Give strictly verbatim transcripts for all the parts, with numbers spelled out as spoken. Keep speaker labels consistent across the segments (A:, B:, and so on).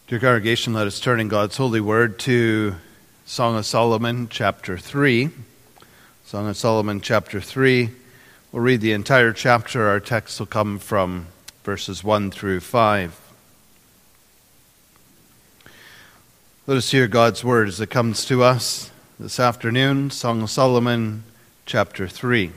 A: Dear congregation, let us turn in God's holy word to Song of Solomon, chapter three. Song of Solomon, chapter three. We'll read the entire chapter. Our text will come from verses one through five. Let us hear God's word as it comes to us this afternoon. Song of Solomon, chapter three.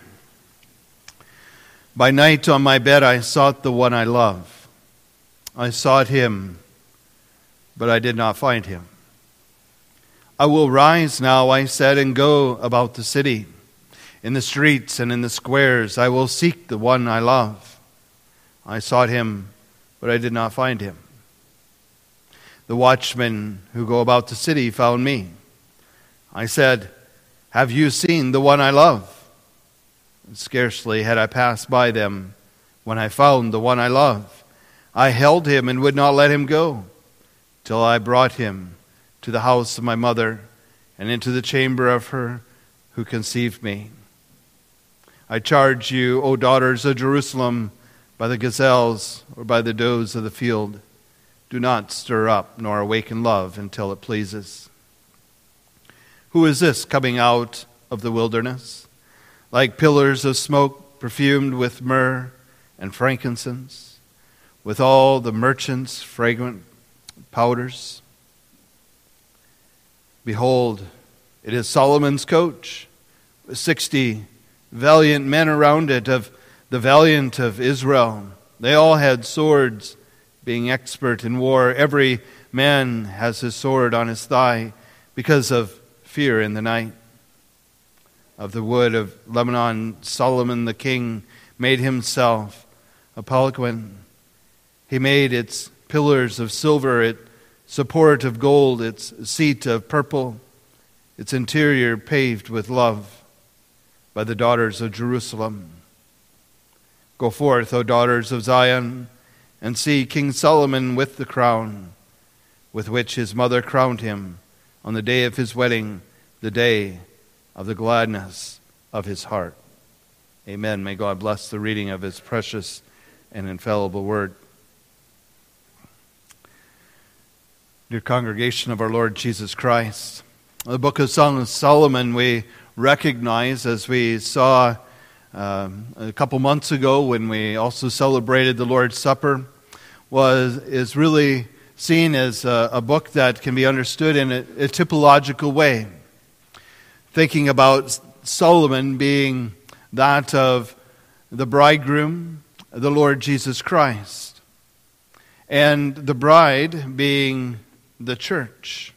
A: By night on my bed I sought the one I love. I sought him, but I did not find him. I will rise now, I said, and go about the city. In the streets and in the squares I will seek the one I love. I sought him, but I did not find him. The watchmen who go about the city found me. I said, have you seen the one I love? And scarcely had I passed by them when I found the one I love. I held him and would not let him go, till I brought him to the house of my mother and into the chamber of her who conceived me. I charge you, O daughters of Jerusalem, by the gazelles or by the does of the field, do not stir up nor awaken love until it pleases. Who is this coming out of the wilderness, like pillars of smoke perfumed with myrrh and frankincense, with all the merchants' fragrant powders? Behold, it is Solomon's coach, with sixty valiant men around it, of the valiant of Israel. They all had swords, being expert in war. Every man has his sword on his thigh, because of fear in the night. Of the wood of Lebanon, Solomon the king made himself a palanquin. He made its pillars of silver, its support of gold, its seat of purple, its interior paved with love by the daughters of Jerusalem. Go forth, O daughters of Zion, and see King Solomon with the crown, with which his mother crowned him on the day of his wedding, the day of the gladness of his heart. Amen. May God bless the reading of his precious and infallible word. Dear congregation of our Lord Jesus Christ, the book of Song of Solomon we recognize, as we saw um, a couple months ago when we also celebrated the Lord's Supper, was is really seen as a, a book that can be understood in a, a typological way. Thinking about Solomon being that of the bridegroom, the Lord Jesus Christ, and the bride being the church.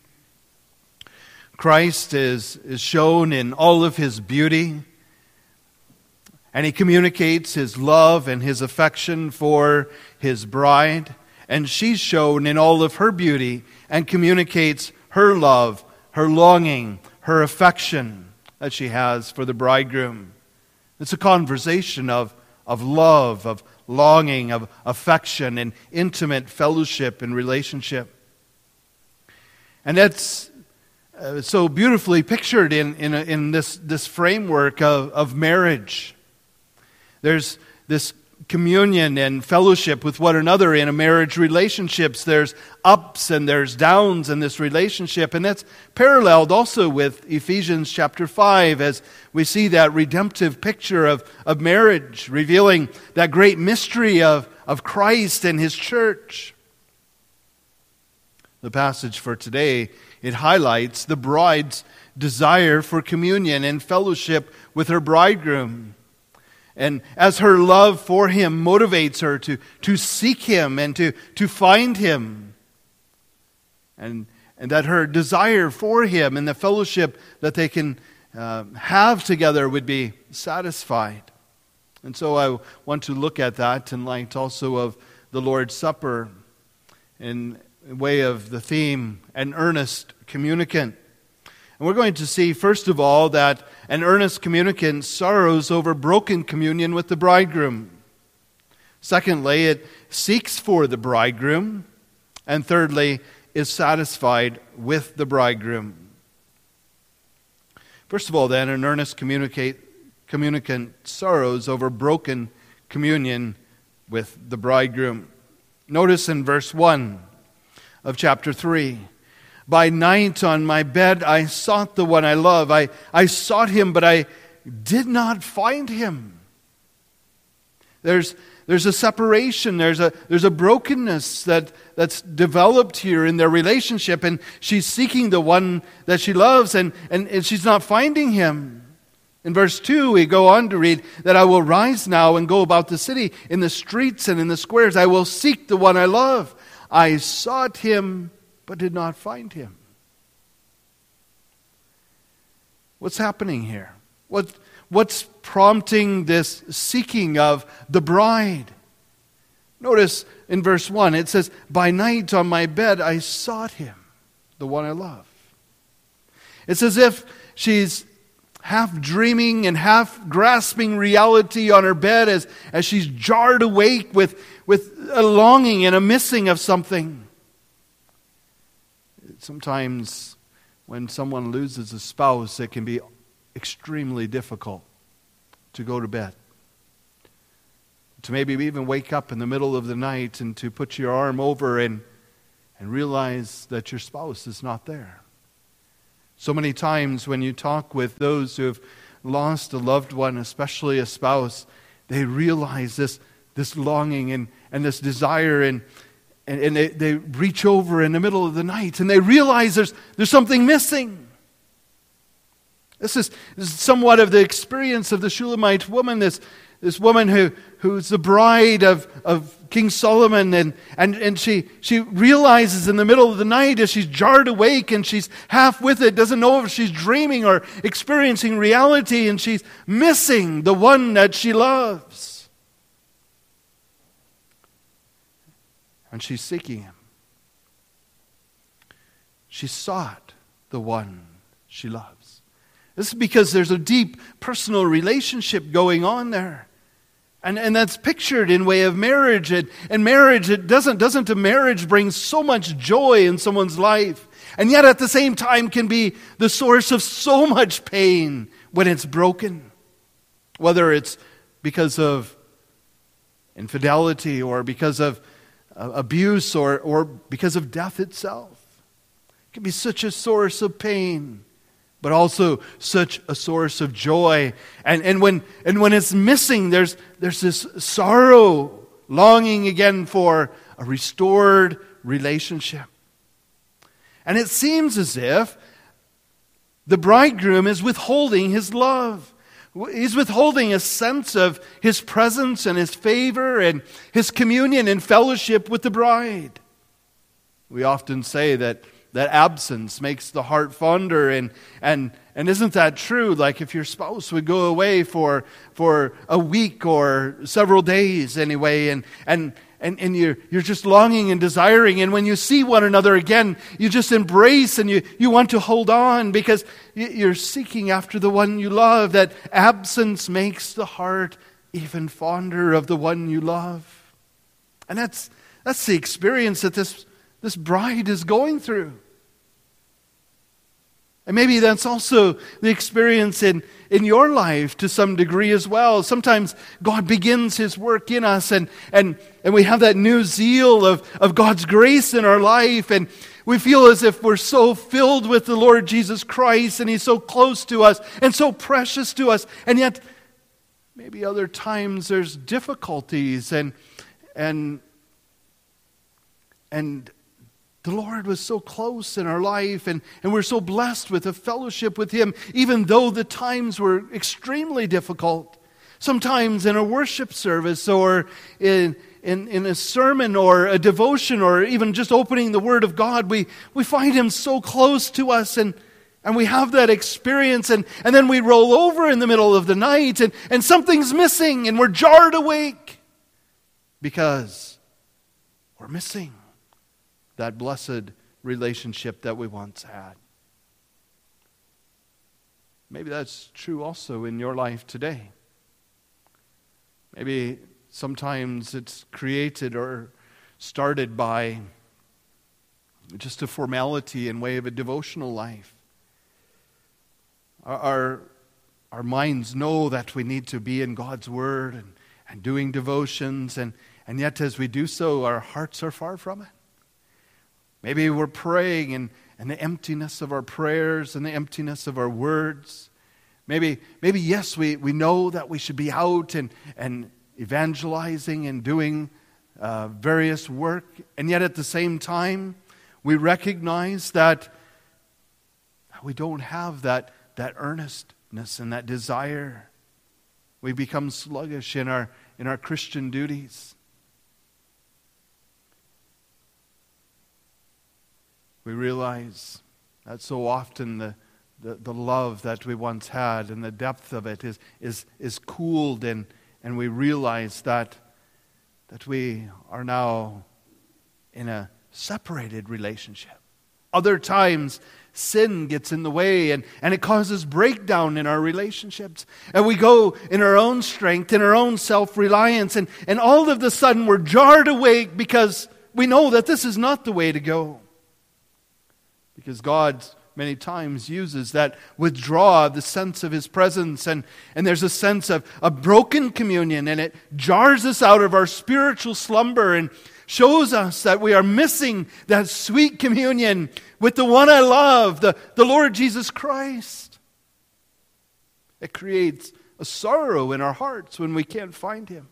A: Christ is, is shown in all of his beauty, and he communicates his love and his affection for his bride, and she's shown in all of her beauty and communicates her love, her longing, her affection that she has for the bridegroom. It's a conversation of, of love, of longing, of affection, and intimate fellowship and relationship. And that's uh, so beautifully pictured in, in, a, in this, this framework of, of marriage. There's this communion and fellowship with one another in a marriage relationships. There's ups and there's downs in this relationship. And that's paralleled also with Ephesians chapter five, as we see that redemptive picture of, of marriage, revealing that great mystery of, of Christ and his church. The passage for today, it highlights the bride's desire for communion and fellowship with her bridegroom. And as her love for him motivates her to, to seek him and to, to find him. And, and that her desire for him and the fellowship that they can uh, have together would be satisfied. And so I want to look at that in light also of the Lord's Supper, in way of the theme, an earnest communicant. And we're going to see, first of all, that an earnest communicant sorrows over broken communion with the bridegroom. Secondly, it seeks for the bridegroom. And thirdly, is satisfied with the bridegroom. First of all, then, an earnest communicate, communicant sorrows over broken communion with the bridegroom. Notice in verse one, of chapter three. By night on my bed I sought the one I love. I, I sought him, but I did not find him. There's, there's a separation. There's a, there's a brokenness that, that's developed here in their relationship. And she's seeking the one that she loves, and, and, and she's not finding him. In verse two, we go on to read that I will rise now and go about the city in the streets and in the squares. I will seek the one I love. I sought him, but did not find him. What's happening here? What, what's prompting this seeking of the bride? Notice in verse one, it says, by night on my bed I sought him, the one I love. It's as if she's half dreaming and half grasping reality on her bed as, as she's jarred awake with, with a longing and a missing of something. Sometimes when someone loses a spouse, it can be extremely difficult to go to bed. To maybe even wake up in the middle of the night and to put your arm over and, and realize that your spouse is not there. So many times when you talk with those who have lost a loved one, especially a spouse, they realize this, this longing and, and this desire, and, and, and they, they reach over in the middle of the night and they realize there's, there's something missing. This is, this is somewhat of the experience of the Shulamite woman, this, this woman who, who's the bride of, of King Solomon, and, and, and she, she realizes in the middle of the night as she's jarred awake and she's half with it, doesn't know if she's dreaming or experiencing reality, and she's missing the one that she loves. And she's seeking him. She sought the one she loves. This is because there's a deep personal relationship going on there. And, and that's pictured in way of marriage. And, and marriage, it doesn't, doesn't a marriage bring so much joy in someone's life? And yet at the same time can be the source of so much pain when it's broken. Whether it's because of infidelity or because of uh, abuse or, or because of death itself. It can be such a source of pain, but also such a source of joy. And, and, when, and when it's missing, there's, there's this sorrow, longing again for a restored relationship. And it seems as if the bridegroom is withholding his love. He's withholding a sense of his presence and his favor and his communion and fellowship with the bride. We often say that that absence makes the heart fonder, and and and isn't that true? Like if your spouse would go away for for a week or several days anyway, and and and, and you're you're just longing and desiring, and when you see one another again, you just embrace and you, you want to hold on because you're seeking after the one you love. That absence makes the heart even fonder of the one you love. And that's that's the experience that this, this bride is going through. And maybe that's also the experience in, in your life to some degree as well. Sometimes God begins His work in us, and, and, and we have that new zeal of, of God's grace in our life, and we feel as if we're so filled with the Lord Jesus Christ, and He's so close to us and so precious to us. And yet, maybe other times there's difficulties, and and and the Lord was so close in our life, and, and we're so blessed with a fellowship with Him, even though the times were extremely difficult. Sometimes in a worship service or in, in, in a sermon or a devotion or even just opening the Word of God, we, we find Him so close to us, and, and we have that experience, and, and then we roll over in the middle of the night, and, and something's missing, and we're jarred awake because we're missing that blessed relationship that we once had. Maybe that's true also in your life today. Maybe sometimes it's created or started by just a formality in way of a devotional life. Our, our, our minds know that we need to be in God's Word and, and doing devotions, and, and yet as we do so, our hearts are far from it. Maybe we're praying and, and the emptiness of our prayers and the emptiness of our words. Maybe, maybe yes, we, we know that we should be out and, and evangelizing and doing uh, various work. And yet at the same time, we recognize that we don't have that, that earnestness and that desire. We become sluggish in our, in our Christian duties. We realize that so often the, the, the love that we once had and the depth of it is, is, is cooled, and, and we realize that, that we are now in a separated relationship. Other times, sin gets in the way and, and it causes breakdown in our relationships. And we go in our own strength, in our own self-reliance, and, and all of a sudden we're jarred awake because we know that this is not the way to go. Because God many times uses that withdrawal of the sense of His presence, and, and there's a sense of a broken communion, and it jars us out of our spiritual slumber and shows us that we are missing that sweet communion with the one I love, the, the Lord Jesus Christ. It creates a sorrow in our hearts when we can't find Him.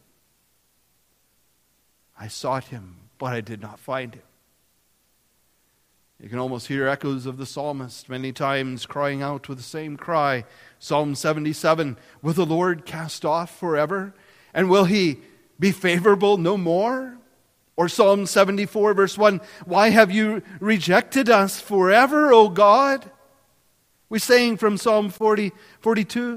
A: I sought Him, but I did not find Him. You can almost hear echoes of the psalmist many times crying out with the same cry. Psalm seventy-seven, will the Lord cast off forever? And will He be favorable no more? Or Psalm seventy-four, verse one, why have you rejected us forever, O God? We're saying from Psalm forty, forty-two,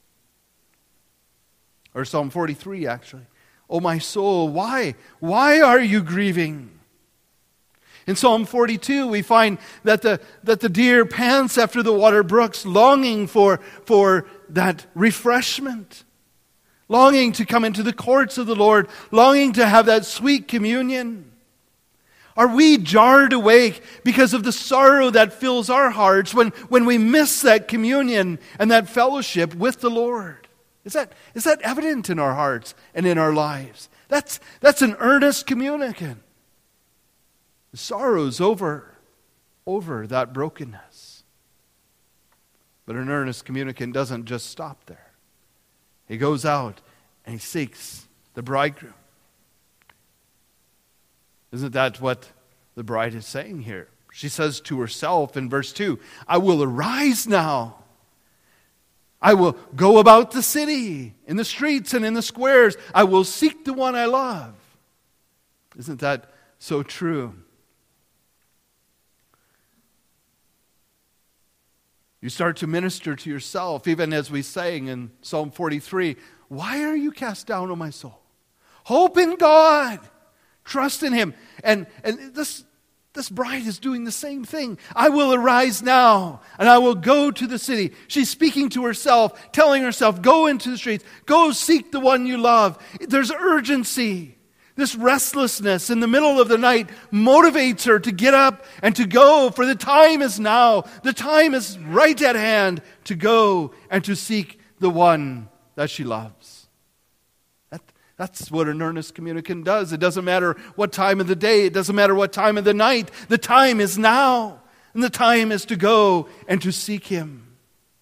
A: or Psalm forty-three actually. O my soul, why? Why are you grieving? In Psalm forty-two, we find that the, that the deer pants after the water brooks, longing for, for that refreshment, longing to come into the courts of the Lord, longing to have that sweet communion. Are we jarred awake because of the sorrow that fills our hearts when, when we miss that communion and that fellowship with the Lord? Is that, is that evident in our hearts and in our lives? That's, that's an earnest communicant. The sorrows over, over that brokenness. But an earnest communicant doesn't just stop there. He goes out and he seeks the bridegroom. Isn't that what the bride is saying here? She says to herself in verse two, I will arise now. I will go about the city, in the streets and in the squares. I will seek the one I love. Isn't that so true? You start to minister to yourself, even as we sang in Psalm forty-three, why are you cast down, O my soul? Hope in God. Trust in Him. And, and this, this bride is doing the same thing. I will arise now, and I will go to the city. She's speaking to herself, telling herself, go into the streets. Go seek the one you love. There's urgency. This restlessness in the middle of the night motivates her to get up and to go, for the time is now. The time is right at hand to go and to seek the one that she loves. That, that's what an earnest communicant does. It doesn't matter what time of the day. It doesn't matter what time of the night. The time is now. And the time is to go and to seek Him.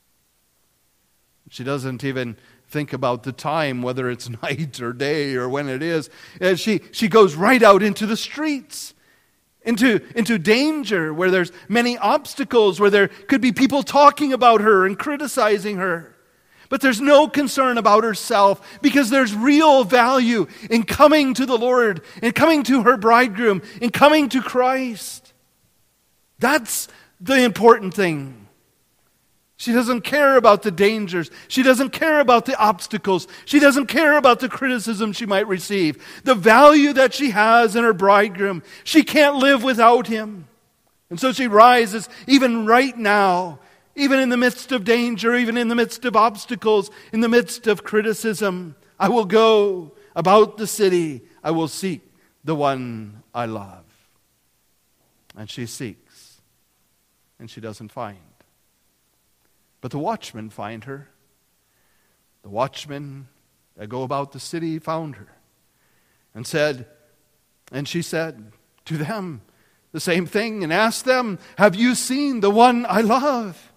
A: She doesn't even think about the time, whether it's night or day or when it is. And she, she goes right out into the streets, into, into danger, where there's many obstacles, where there could be people talking about her and criticizing her. But there's no concern about herself, because there's real value in coming to the Lord, in coming to her bridegroom, in coming to Christ. That's the important thing. She doesn't care about the dangers. She doesn't care about the obstacles. She doesn't care about the criticism she might receive. The value that she has in her bridegroom. She can't live without Him. And so she rises even right now, even in the midst of danger, even in the midst of obstacles, in the midst of criticism. I will go about the city. I will seek the one I love. And she seeks, and she doesn't find. But the watchmen find her. The watchmen that go about the city found her and said, and she said to them, the same thing and ask them, have you seen the one I love?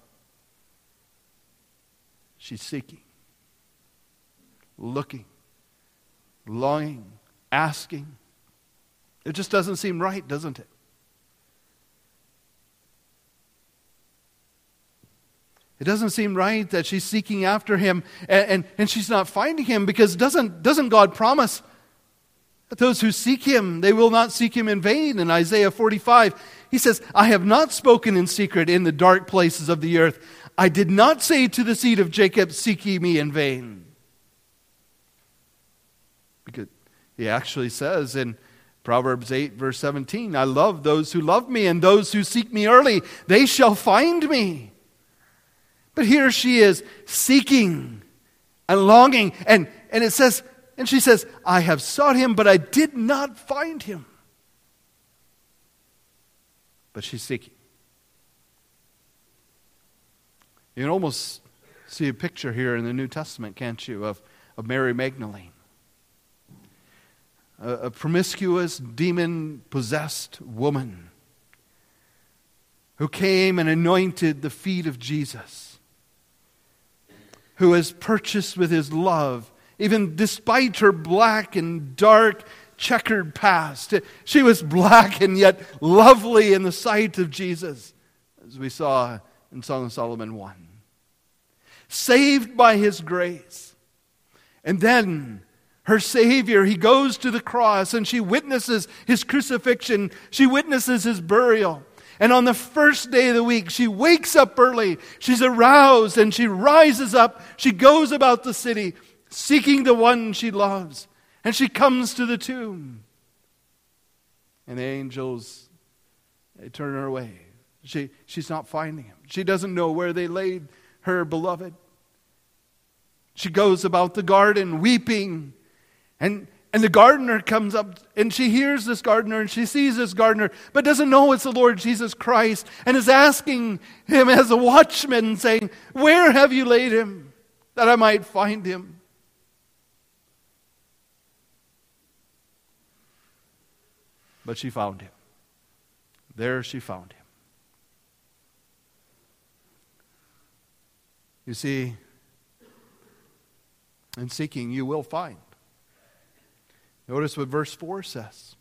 A: She's seeking, looking, longing, asking. It just doesn't seem right, doesn't it? It doesn't seem right that she's seeking after him and, and, and she's not finding him, because doesn't, doesn't God promise that those who seek him, they will not seek him in vain? In Isaiah forty-five, he says, I have not spoken in secret in the dark places of the earth. I did not say to the seed of Jacob, seek ye me in vain. Because he actually says in Proverbs eight, verse seventeen, I love those who love me, and those who seek me early, they shall find me. But here she is seeking and longing, and, and it says, and she says, I have sought him, but I did not find him. But she's seeking. You can almost see a picture here in the New Testament, can't you, of, of Mary Magdalene. A, a promiscuous, demon-possessed woman who came and anointed the feet of Jesus, who has purchased with his love, even despite her black and dark checkered past. She was black and yet lovely in the sight of Jesus, as we saw in Song of Solomon one. Saved by his grace. And then her Savior, he goes to the cross and she witnesses his crucifixion. She witnesses his burial. And on the first day of the week, she wakes up early. She's aroused and she rises up. She goes about the city seeking the one she loves. And she comes to the tomb. And the angels, they turn her away. She, she's not finding him. She doesn't know where they laid her beloved. She goes about the garden weeping. And, and the gardener comes up and she hears this gardener and she sees this gardener, but doesn't know it's the Lord Jesus Christ, and is asking him as a watchman, saying, where have you laid him, that I might find him? But she found him. There she found him. You see, in seeking you will find. Notice what verse four says.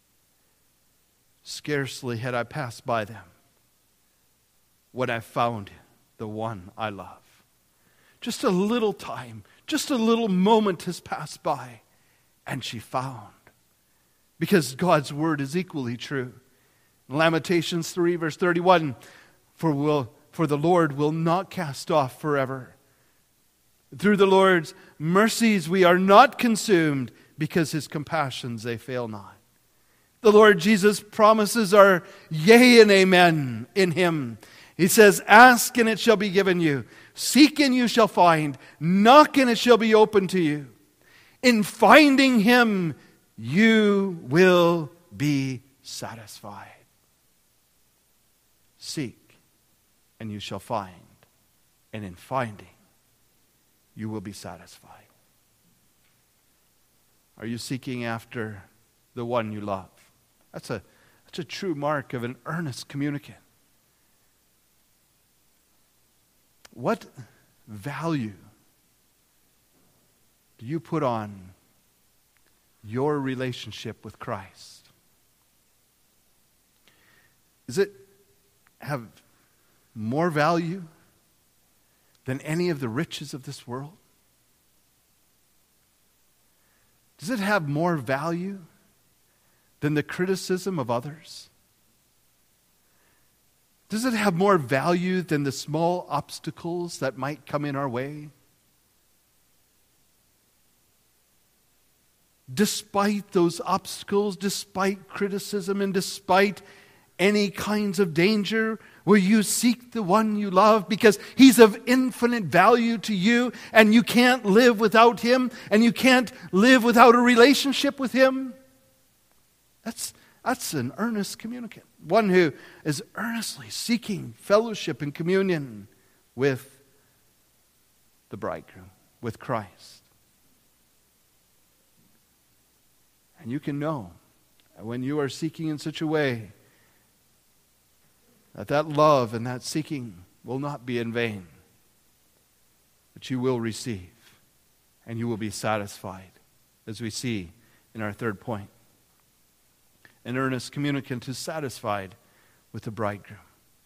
A: Scarcely had I passed by them when I found the one I love. Just a little time, just a little moment has passed by, and she found. Because God's word is equally true. In Lamentations three, verse thirty-one, for, will, for the Lord will not cast off forever. Through the Lord's mercies we are not consumed, because his compassions, they fail not. The Lord Jesus promises are yea and amen in him. He says, ask and it shall be given you. Seek and you shall find. Knock and it shall be opened to you. In finding him, you will be satisfied. Seek and you shall find. And in finding, you will be satisfied. Are you seeking after the one you love? That's a, that's a true mark of an earnest communicant. What value do you put on your relationship with Christ? Does it have more value than any of the riches of this world? Does it have more value than the criticism of others? Does it have more value than the small obstacles that might come in our way? Despite those obstacles, despite criticism, and despite any kinds of danger, will you seek the one you love because he's of infinite value to you, and you can't live without him, and you can't live without a relationship with him? That's, that's an earnest communicant. One who is earnestly seeking fellowship and communion with the bridegroom, with Christ. And you can know when you are seeking in such a way that that love and that seeking will not be in vain, but you will receive and you will be satisfied, as we see in our third point. An earnest communicant is satisfied with the bridegroom.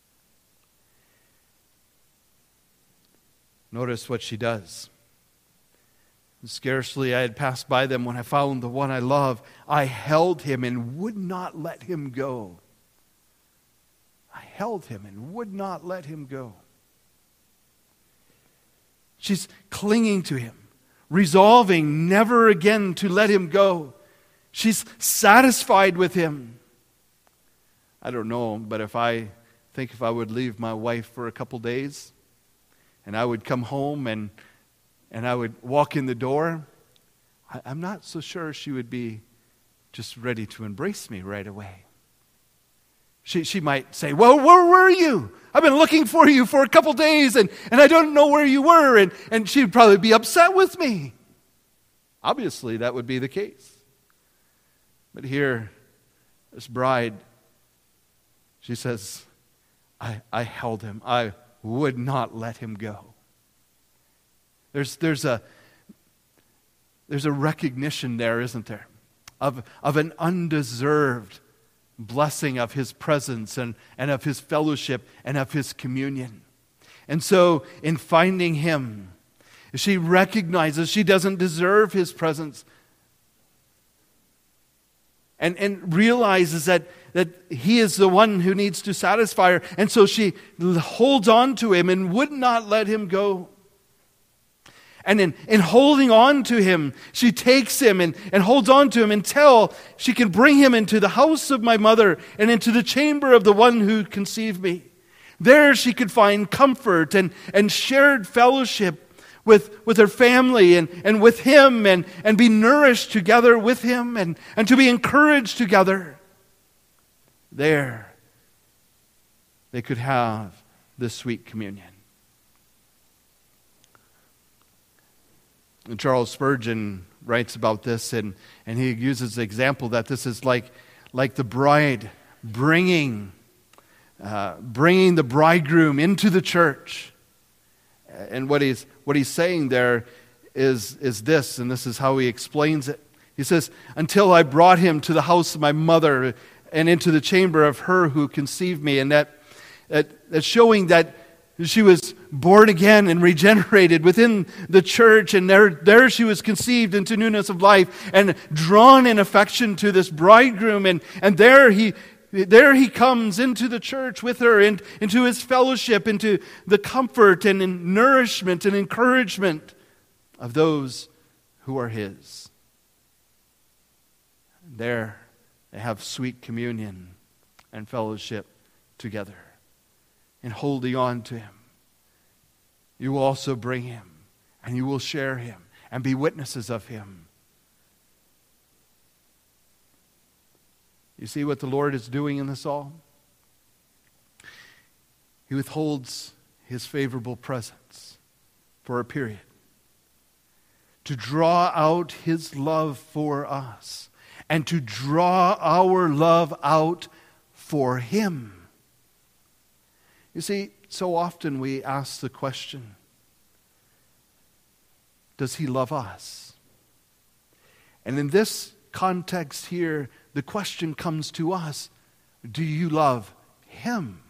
A: Notice what she does. Scarcely I had passed by them when I found the one I love. I held him and would not let him go. I held him and would not let him go. She's clinging to him, resolving never again to let him go. She's satisfied with him. I don't know, but if I think if I would leave my wife for a couple days, and I would come home and and I would walk in the door, I, I'm not so sure she would be just ready to embrace me right away. She she might say, well, where were you? I've been looking for you for a couple days, and, and I don't know where you were. And, and she'd probably be upset with me. Obviously, that would be the case. But here, this bride, she says, I, I held him. I would not let him go. There's, there's, a, there's a recognition there, isn't there, of, of an undeserved blessing of his presence and, and of his fellowship and of his communion. And so in finding him, she recognizes she doesn't deserve his presence and, and realizes that, that he is the one who needs to satisfy her. And so she holds on to him and would not let him go. And in, in holding on to him, she takes him and, and holds on to him until she can bring him into the house of my mother and into the chamber of the one who conceived me. There she could find comfort and, and shared fellowship with, with her family and, and with him and, and be nourished together with him and, and to be encouraged together. There they could have this sweet communion. And Charles Spurgeon writes about this, and, and he uses the example that this is like, like the bride bringing, uh, bringing the bridegroom into the church. And what he's, what he's saying there is, is this, and this is how he explains it. He says, until I brought him to the house of my mother and into the chamber of her who conceived me. And that, that that's showing that she was born again and regenerated within the church, and there, there she was conceived into newness of life and drawn in affection to this bridegroom, and, and there he there he comes into the church with her, and into his fellowship, into the comfort and in nourishment and encouragement of those who are his. There they have sweet communion and fellowship together. And holding on to him, you will also bring him, and you will share him, and be witnesses of him. You see what the Lord is doing in this all? He withholds his favorable presence for a period to draw out his love for us and to draw our love out for him. You see, so often we ask the question, does he love us? And in this context here, the question comes to us, do you love him?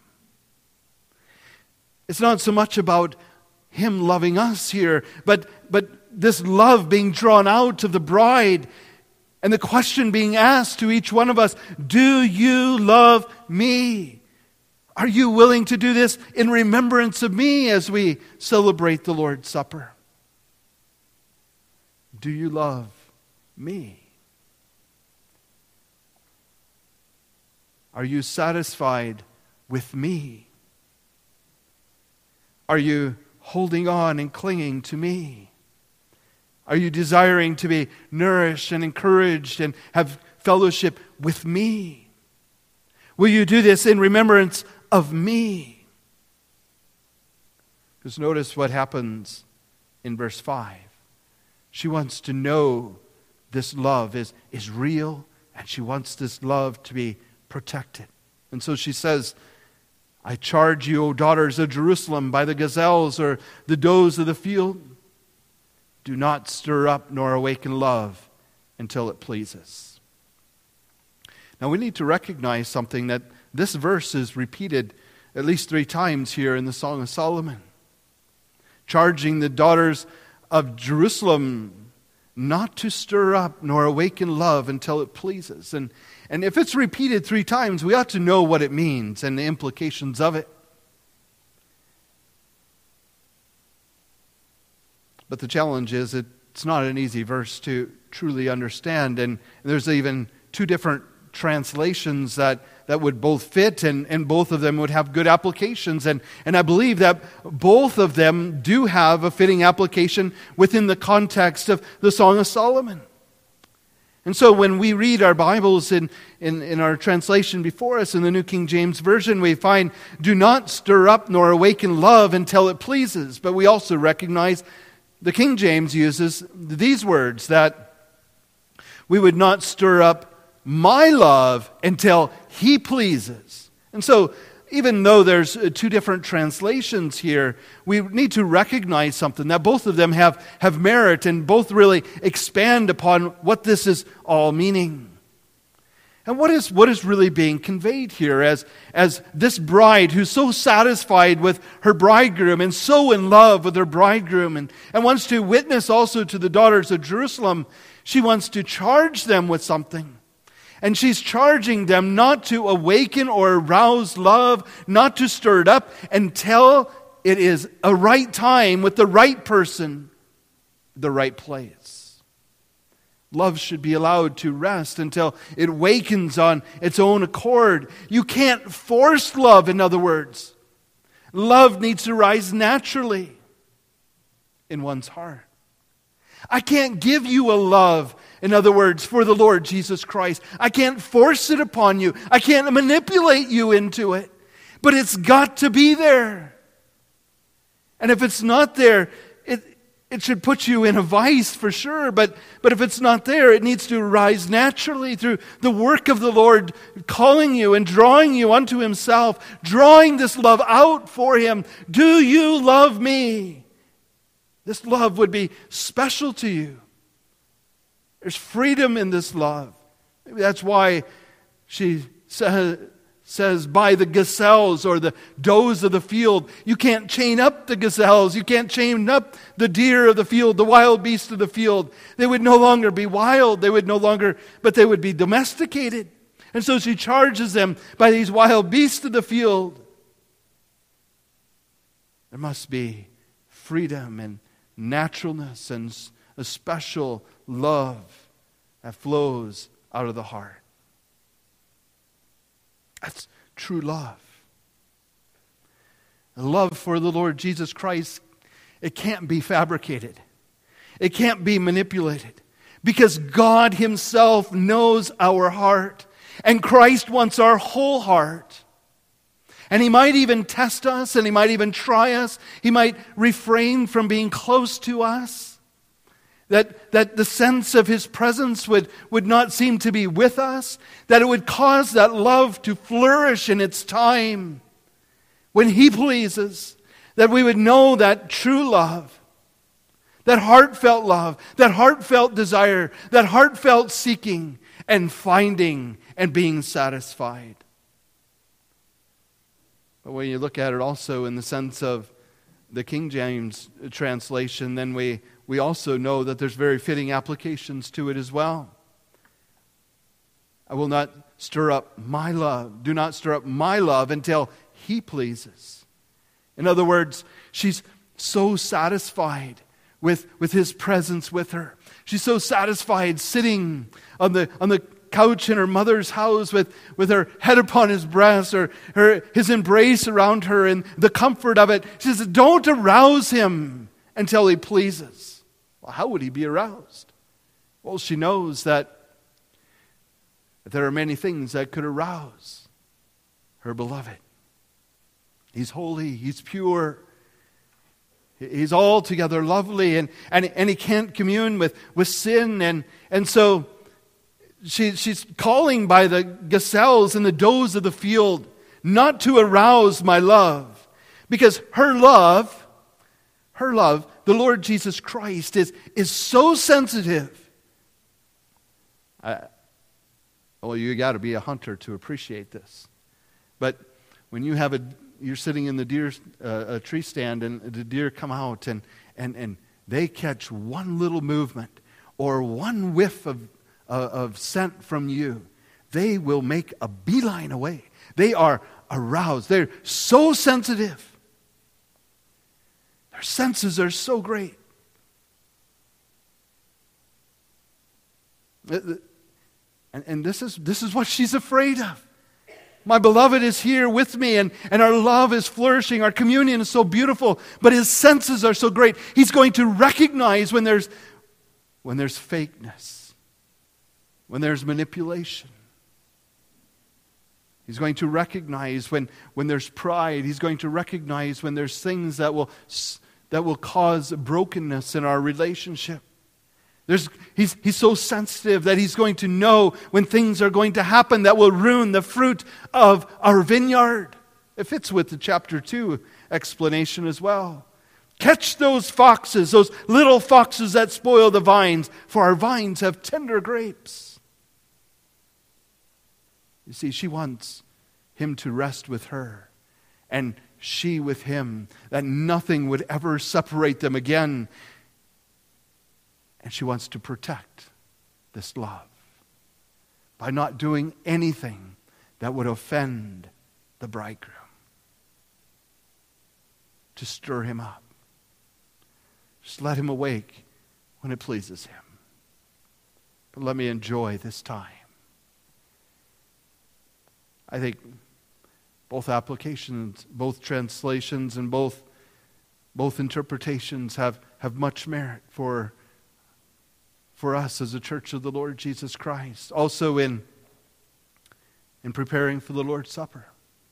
A: It's not so much about him loving us here, but, but this love being drawn out of the bride, and the question being asked to each one of us, do you love me? Are you willing to do this in remembrance of me as we celebrate the Lord's Supper? Do you love me? Are you satisfied with me? Are you holding on and clinging to me? Are you desiring to be nourished and encouraged and have fellowship with me? Will you do this in remembrance of me? Because notice what happens in verse five. She wants to know this love is, is real, and she wants this love to be protected. And so she says, I charge you, O daughters of Jerusalem, by the gazelles or the does of the field, do not stir up nor awaken love until it pleases. Now we need to recognize something, that this verse is repeated at least three times here in the Song of Solomon. Charging the daughters of Jerusalem not to stir up nor awaken love until it pleases. And, and if it's repeated three times, we ought to know what it means and the implications of it. But the challenge is it's not an easy verse to truly understand. And there's even two different translations that, that would both fit, and, and both of them would have good applications. And, and I believe that both of them do have a fitting application within the context of the Song of Solomon. And so when we read our Bibles in, in, in our translation before us in the New King James Version, we find, do not stir up nor awaken love until it pleases. But we also recognize the King James uses these words, that we would not stir up my love until He pleases. And so, even though there's two different translations here, we need to recognize something, that both of them have, have merit, and both really expand upon what this is all meaning. And what is what is really being conveyed here as, as this bride who's so satisfied with her bridegroom and so in love with her bridegroom, and, and wants to witness also to the daughters of Jerusalem, she wants to charge them with something. And she's charging them not to awaken or arouse love, not to stir it up until it is a right time with the right person, the right place. Love should be allowed to rest until it wakens on its own accord. You can't force love, in other words. Love needs to rise naturally in one's heart. I can't give you a love, in other words, for the Lord Jesus Christ. I can't force it upon you. I can't manipulate you into it. But it's got to be there. And if it's not there, it, it should put you in a vice for sure. But, but if it's not there, it needs to arise naturally through the work of the Lord calling you and drawing you unto Himself, drawing this love out for Him. Do you love me? This love would be special to you. There's freedom in this love. Maybe that's why she sa- says, by the gazelles or the does of the field. You can't chain up the gazelles. You can't chain up the deer of the field, the wild beasts of the field. They would no longer be wild. They would no longer, but they would be domesticated. And so she charges them by these wild beasts of the field. There must be freedom and naturalness and a special love that flows out of the heart. That's true love. The love for the Lord Jesus Christ, it can't be fabricated. It can't be manipulated. Because God Himself knows our heart. And Christ wants our whole heart. And He might even test us, and He might even try us. He might refrain from being close to us. That, that the sense of His presence would, would not seem to be with us. That it would cause that love to flourish in its time. When He pleases. That we would know that true love. That heartfelt love. That heartfelt desire. That heartfelt seeking and finding and being satisfied. But when you look at it also in the sense of the King James translation, then we, we also know that there's very fitting applications to it as well. I will not stir up my love. Do not stir up my love until He pleases. In other words, she's so satisfied with, with His presence with her. She's so satisfied sitting on the on the couch in her mother's house with, with her head upon His breast, or her His embrace around her and the comfort of it. She says, don't arouse Him until He pleases. Well, how would He be aroused? Well, she knows that there are many things that could arouse her beloved. He's holy, He's pure, He's altogether lovely, and, and, and He can't commune with, with sin. And, and so She, she's calling by the gazelles and the does of the field not to arouse my love. Because her love, her love, the Lord Jesus Christ is, is so sensitive. I, well, you got to be a hunter to appreciate this. But when you have a, you're sitting in the deer uh, a tree stand and the deer come out and, and, and they catch one little movement or one whiff of, uh, of scent from you, they will make a beeline away. They are aroused. They're so sensitive. Their senses are so great. And, and this is this is what she's afraid of. My beloved is here with me, and, and our love is flourishing. Our communion is so beautiful, but his senses are so great. He's going to recognize when there's when there's fakeness, when there's manipulation. He's going to recognize when, when there's pride. He's going to recognize when there's things that will that will cause brokenness in our relationship. There's, he's, he's so sensitive that he's going to know when things are going to happen that will ruin the fruit of our vineyard. It fits with the chapter two explanation as well. Catch those foxes, those little foxes that spoil the vines, for our vines have tender grapes. You see, she wants him to rest with her, and she with him, that nothing would ever separate them again. And she wants to protect this love by not doing anything that would offend the bridegroom, to stir him up. Just let him awake when it pleases him. But let me enjoy this time. I think both applications, both translations, and both, both interpretations have, have much merit for, for us as a church of the Lord Jesus Christ. Also in, in preparing for the Lord's Supper.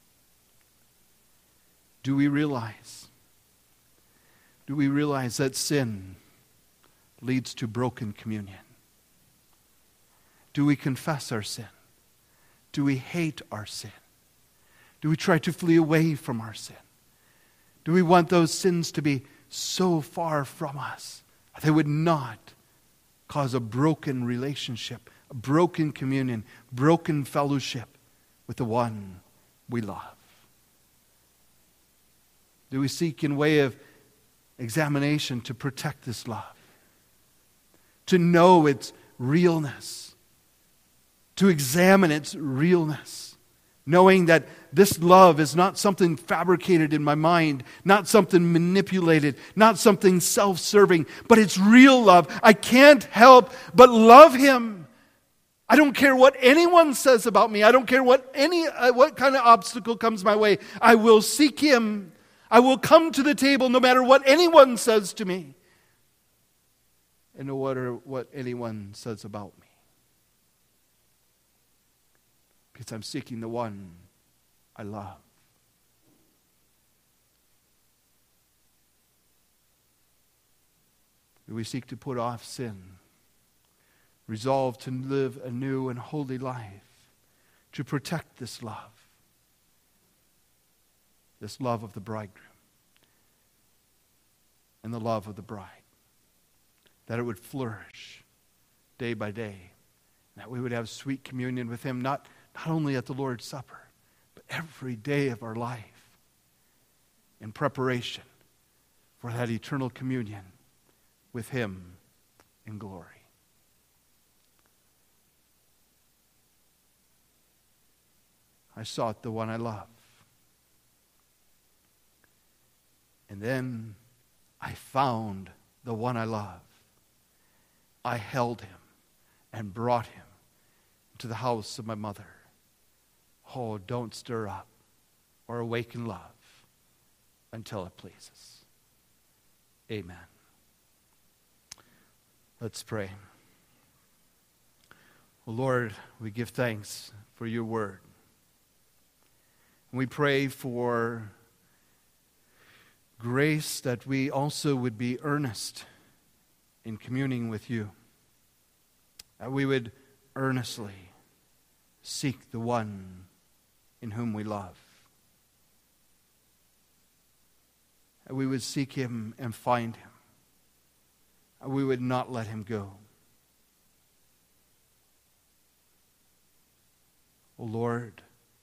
A: Do we realize, do we realize that sin leads to broken communion? Do we confess our sin? Do we hate our sin? Do we try to flee away from our sin? Do we want those sins to be so far from us that they would not cause a broken relationship, a broken communion, broken fellowship with the one we love? Do we seek in way of examination to protect this love? To know its realness? To examine its realness, knowing that this love is not something fabricated in my mind, not something manipulated, not something self-serving, but it's real love. I can't help but love him. I don't care what anyone says about me. I don't care what any uh, what kind of obstacle comes my way. I will seek him. I will come to the table no matter what anyone says to me, and no matter what anyone says about me. Because I'm seeking the one I love. We seek to put off sin, resolve to live a new and holy life, to protect this love, this love of the bridegroom and the love of the bride, that it would flourish day by day, that we would have sweet communion with him, not Not only at the Lord's Supper, but every day of our life in preparation for that eternal communion with him in glory. I sought the one I love. And then I found the one I love. I held him and brought him to the house of my mother. Oh, don't stir up or awaken love until it pleases. Amen. Let's pray. Oh, Lord, we give thanks for your word. And we pray for grace that we also would be earnest in communing with you. That we would earnestly seek the one in whom we love. and we would seek him and find him. And we would not let him go. O Lord,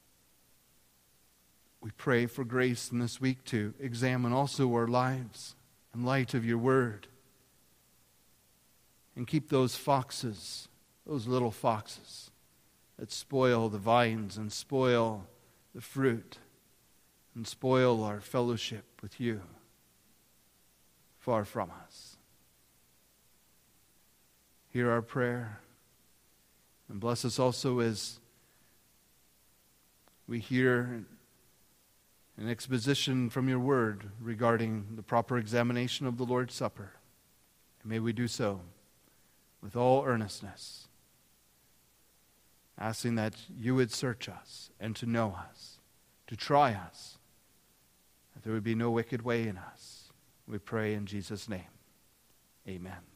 A: we pray for grace in this week to examine also our lives in light of your word. And keep those foxes, those little foxes that spoil the vines and spoil the fruit and spoil our fellowship with you far from us. Hear our prayer and bless us also as we hear an exposition from your word regarding the proper examination of the Lord's Supper. And may we do so with all earnestness, asking that you would search us and to know us, to try us, that there would be no wicked way in us. We pray in Jesus' name. Amen.